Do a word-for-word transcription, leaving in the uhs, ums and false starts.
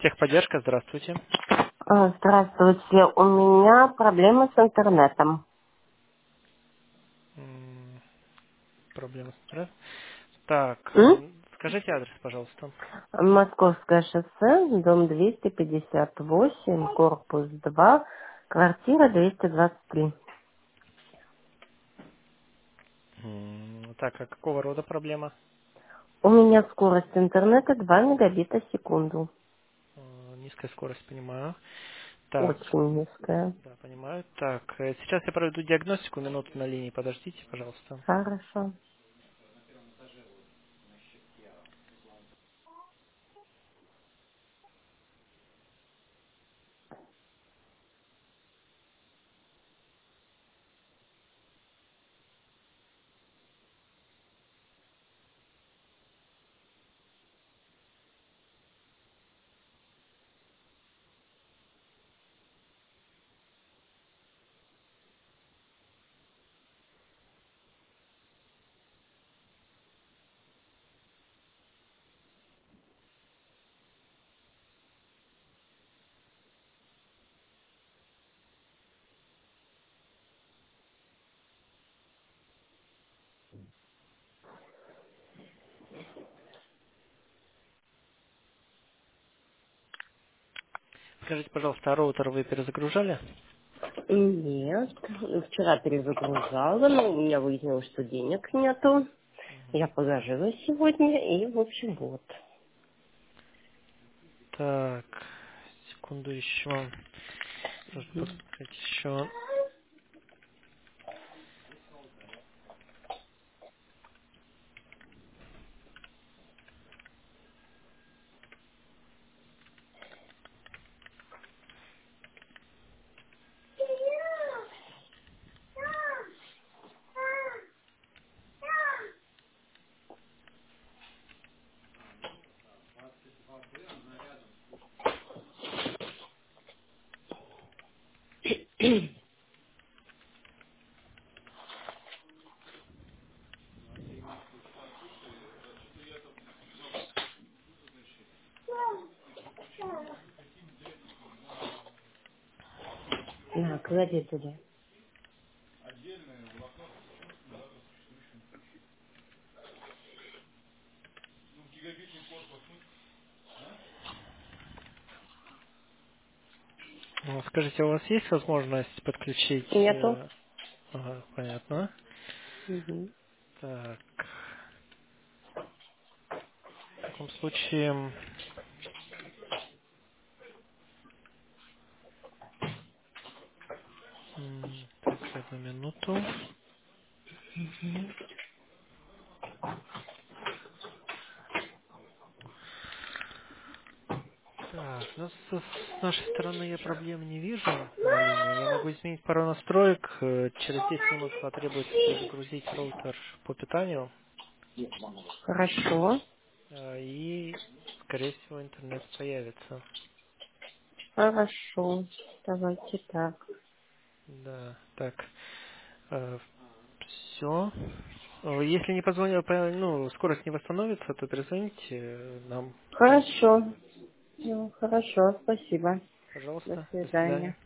Техподдержка, здравствуйте. А, Здравствуйте. У меня проблемы с интернетом. М, Проблема с интернетом. Так, М? м, скажите адрес, пожалуйста. Московское шоссе, дом двести пятьдесят восемь, корпус два, квартира двести двадцать три. М, Так, а какого рода проблема? У меня скорость интернета два мегабита в секунду. Э, Низкая скорость, понимаю. Так, Очень низкая. да, понимаю. Так, э, сейчас я проведу диагностику, минуту на линии, подождите, пожалуйста. Хорошо. Скажите, пожалуйста, а роутер вы перезагружали? Нет, вчера перезагружала, но у меня выяснилось, что денег нету. Я положила сегодня, и, в общем, вот. Так, секунду еще. Нужно посмотреть еще. На, клади туда. Ну, скажите, у вас есть возможность подключить... Нету? э, Ага, понятно. Мгм. Так, в таком случае... м, Так, одну минуту. Так, ну, с, с нашей стороны я проблем не вижу на линии. Я могу изменить пару настроек. э, Через десять минут потребуется перезагрузить роутер по питанию. Хорошо. э, И, скорее всего, интернет появится. Хорошо. Давайте так. Да, так, все. Если не позвонил, по- ну, скорость не восстановится, то перезвоните э, нам. Хорошо. Ну, хорошо, спасибо. До Пожалуйста, до свидания. свидания.